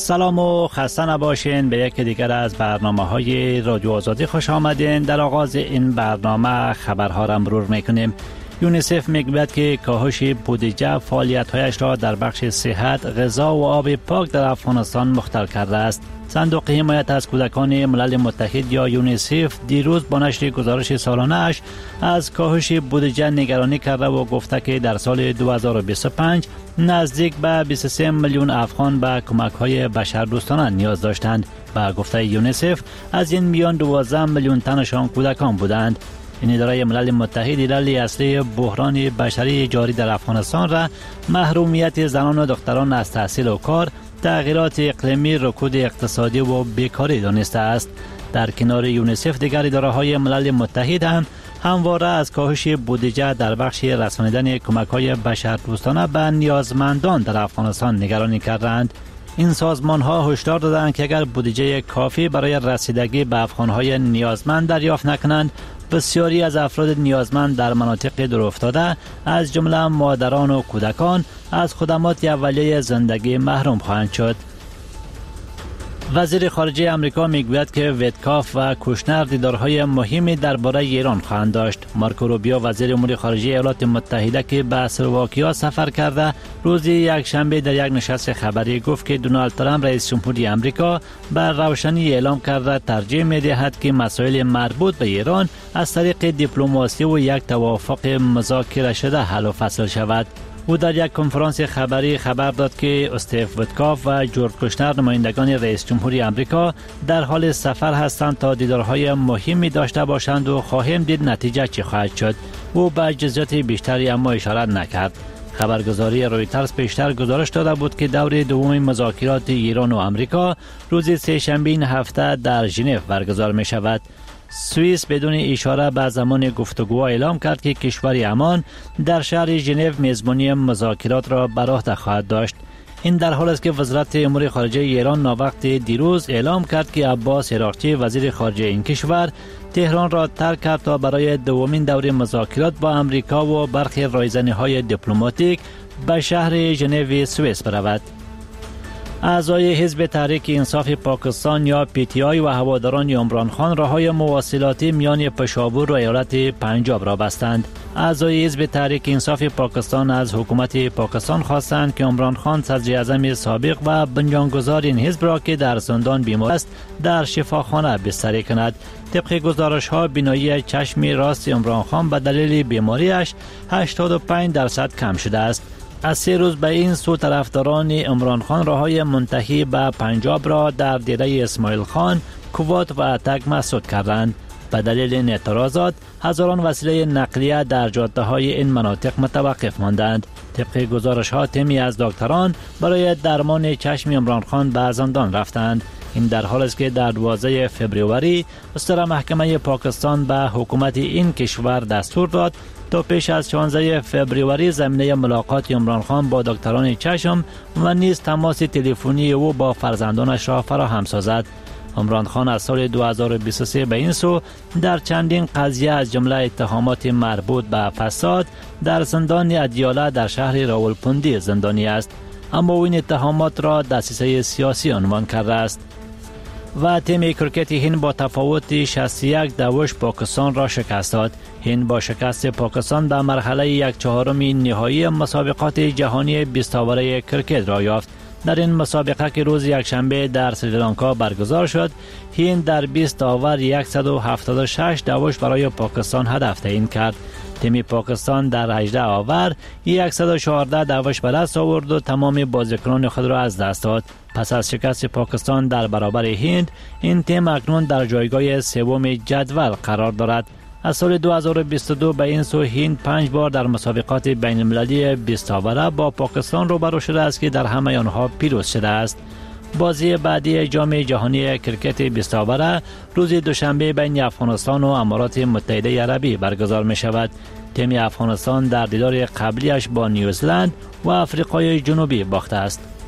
سلام و خسته نباشین. به یکی دیگر از برنامه‌های رادیو آزادی خوش آمدین. در آغاز این برنامه خبرها را مرور میکنیم. یونیسف میگوید که کاهش بودجه فعالیت‌هایش را در بخش صحت، غذا و آب پاک در افغانستان مختل کرده است. صندوق حمایت از کودکان ملل متحد یا یونیسف دیروز با نشر گزارش سالانه‌اش از کاهش بودجه نگرانی کرده و گفته که در سال 2025 نزدیک به 23 میلیون افغان به کمک‌های بشردوستانه نیاز داشتند. به گفته یونیسف از این میان 12 میلیون تنشان کودکان بودند. این اداره ملل متحد دلیل اصلی بحران بشری جاری در افغانستان را محرومیت زنان و دختران از تحصیل و کار، تغییرات اقلیمی، رکود اقتصادی و بیکاری دانسته است. در کنار یونیسف دیگر اداره‌های ملل متحد هم همواره از کاهش بودجه در بخش رسانیدن کمک‌های بشردوستانه به نیازمندان در افغانستان نگرانی کردند. این سازمان‌ها هشدار دادند که اگر بودجه کافی برای رسیدگی به افغان‌های نیازمند دریافت نکنند، بسیاری از افراد نیازمند در مناطق دورافتاده از جمله مادران و کودکان از خدمات اولیه زندگی محروم خواهند شد. وزیر خارجه امریکا میگوید که ویتکاف و کوشنر دیدارهای مهمی درباره ایران خواهند داشت. مارکو روبیو وزیر امور خارجه ایالات متحده که به اسلواکیا سفر کرده، روز یکشنبه در یک نشست خبری گفت که دونالد ترامپ رئیس جمهوری امریکا به روشنی اعلام کرده ترجیح می‌دهد که مسائل مربوط به ایران از طریق دیپلماسی و یک توافق مذاکره شده حل و فصل شود. او در یک کنفرانس خبری خبر داد که استیو ویتکاف و جورج کوشنر نمایندگان رئیس جمهوری امریکا در حال سفر هستند تا دیدارهای مهمی داشته باشند و خواهیم دید نتیجه چه خواهد شد. او به جزئیات بیشتری اما اشاره نکرد. خبرگزاری رویترز پیشتر گزارش داده بود که دور دوم مذاکرات ایران و امریکا روز سه‌شنبه این هفته در ژنو برگزار می شود. سوئیس بدون اشاره به زمان گفتگوها اعلام کرد که کشور عمان در شهر ژنو میزبانی مذاکرات را بر عهده خواهد داشت. این در حالی است که وزارت امور خارجه ایران ناوقت دیروز اعلام کرد که عباس عراقچی وزیر خارجه این کشور تهران را ترک کرد تا برای دومین دوره مذاکرات با امریکا و برخی رایزنی‌های دیپلماتیک به شهر ژنو سوئیس برود. اعضای حزب تحریک انصاف پاکستان یا PTI و هواداران عمران خان راههای مواصلاتی میان پشاور و ایالت پنجاب را بستند. اعضای حزب تحریک انصاف پاکستان از حکومت پاکستان خواستند که عمران خان صدر اعظم سابق و بنیانگذار این حزب را که در زندان بیمار است در شفاخانه بستری کند. طبق گزارش ها بینایی چشم راست عمران خان به دلیل بیماریش 85% کم شده است. از 3 روز به این سو طرفداران عمران خان راههای منتهی به پنجاب را در دیره اسماعیل خان، کوات و اتک مسدود کردند. به دلیل این اعتراضات هزاران وسیله نقلیه در جاده های این مناطق متوقف ماندند. طبق گزارش ها تیمی از دکتران برای درمان چشم عمران خان به زندان رفتند. این در حالی است که در 12 فوریه استر محکمه پاکستان به حکومت این کشور دستور داد تا پیش از 16 فوریه زمینه ملاقات عمران خان با دکتران چشم و نیز تماس تلفنی او با فرزندانش را فراهم سازد. عمران خان از سال 2023 به این سو در چندین قضیه از جمله اتهامات مربوط به فساد در زندان ادیاله در شهر راولپندی زندانی است، اما این اتهامات را دسیسه سیاسی عنوان کرده است. و تیم کرکت هند با تفاوت 61 دوش پاکستان را شکست داد. هند با شکست پاکستان در مرحله 1/4 نهایی مسابقات جهانی 20 اوره کرکت را یافت. در این مسابقه که روز یکشنبه در سریلانکا برگزار شد، هند در 20 اوور 176 دوش برای پاکستان هدف تعیین کرد. تیم پاکستان در 18 اوور 114 دوش به دست آورد و تمام بازیکنان خود را از دست داد. پس از شکست پاکستان در برابر هند، این تیم اکنون در جایگاه سوم جدول قرار دارد. از سال 2022 به این سو هند 5 بار در مسابقات بین المللی 20 اوره با پاکستان روبرو شده است که در همه آنها پیروز شده است. بازی بعدی جام جهانی کرکت 20 اوره روز دوشنبه بین افغانستان و امارات متحده عربی برگزار می شود. تیم افغانستان در دیدار قبلیش با نیوزلند و آفریقای جنوبی باخته است.